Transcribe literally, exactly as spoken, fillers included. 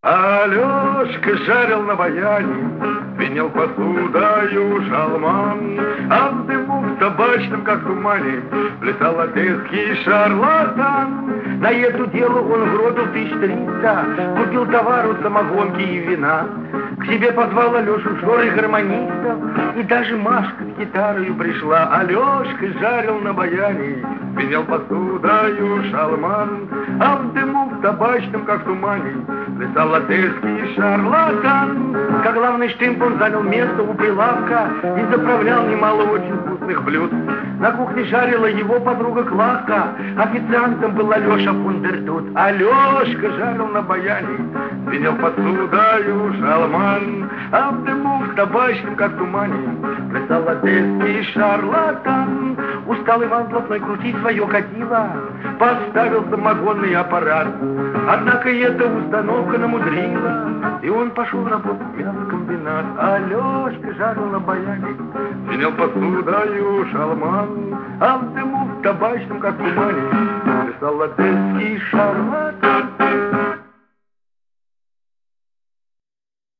Алешка жарил на баяне, звенел посудою шалман, а в дыму в табачном, как в тумане, плясал одесский шарлатан. На это дело он гробил тысяч триста, купил товару, самогонки и вина. К себе позвал Алешу Жоры гармонистов, и даже Машка с гитарою пришла. Алешка жарил на баяне, звенел посудою шалман, а в дыму в табачном, как в тумане, плясал одесский шарлатан. Как главный штымп он занял место у прилавка и заправлял немало очень вкусных блюд. На кухне жарила его подруга Клавка, официантом был Алеша Фундертут. Алешка жарил на баяне, звенел посудою шалман, а в дыму в табачном, как в тумане, плясал одесский шарлатан. Устал Иван Блатной крутить свое кадило, поставил самогонный аппарат. Однако эта установка намудрила, и он пошел работать в мясокомбинат. Алешка жарил на баяне, звенел посудою шалман, а в дыму в табачном, как в тумане, плясал одесский шарлатан.